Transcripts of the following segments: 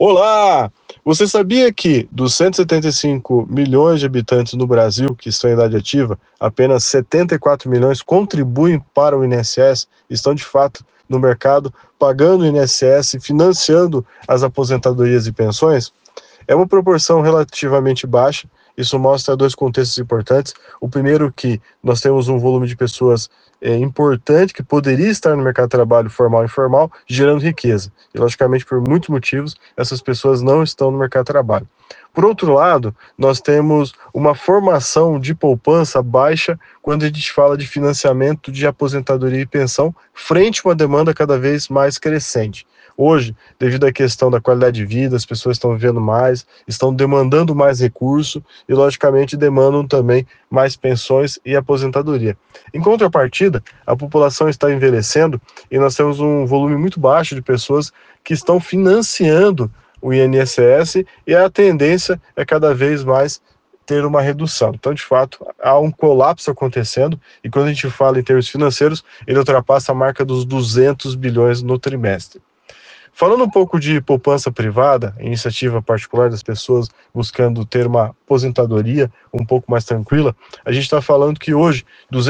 Olá! Você sabia que dos 175 milhões de habitantes no Brasil que estão em idade ativa, apenas 74 milhões contribuem para o INSS, estão de fato no mercado, pagando o INSS, financiando as aposentadorias e pensões? É uma proporção relativamente baixa. Isso mostra dois contextos importantes. O primeiro, que nós temos um volume de pessoas importante que poderia estar no mercado de trabalho formal e informal, gerando riqueza. E, logicamente, por muitos motivos, essas pessoas não estão no mercado de trabalho. Por outro lado, nós temos uma formação de poupança baixa quando a gente fala de financiamento de aposentadoria e pensão, frente a uma demanda cada vez mais crescente. Hoje, devido à questão da qualidade de vida, as pessoas estão vivendo mais, estão demandando mais recurso e, logicamente, demandam também mais pensões e aposentadoria. Em contrapartida, a população está envelhecendo e nós temos um volume muito baixo de pessoas que estão financiando o INSS, e a tendência é cada vez mais ter uma redução. Então, de fato, há um colapso acontecendo, e quando a gente fala em termos financeiros, ele ultrapassa a marca dos 200 bilhões no trimestre. Falando um pouco de poupança privada, iniciativa particular das pessoas buscando ter uma aposentadoria um pouco mais tranquila, a gente está falando que hoje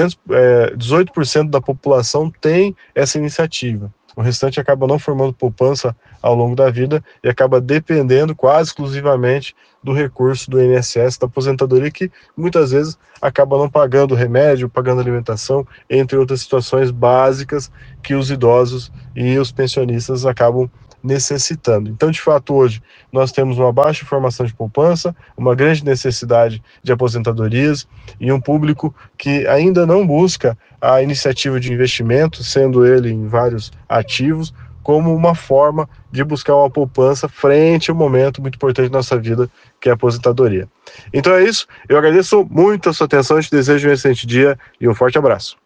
18% da população tem essa iniciativa. O restante acaba não formando poupança ao longo da vida e acaba dependendo quase exclusivamente do recurso do INSS, da aposentadoria, que muitas vezes acaba não pagando remédio, pagando alimentação, entre outras situações básicas que os idosos e os pensionistas acabam necessitando. Então, de fato, hoje nós temos uma baixa formação de poupança, uma grande necessidade de aposentadorias e um público que ainda não busca a iniciativa de investimento, sendo ele em vários ativos, como uma forma de buscar uma poupança frente a um momento muito importante da nossa vida, que é a aposentadoria. Então é isso, eu agradeço muito a sua atenção, te desejo um excelente dia e um forte abraço.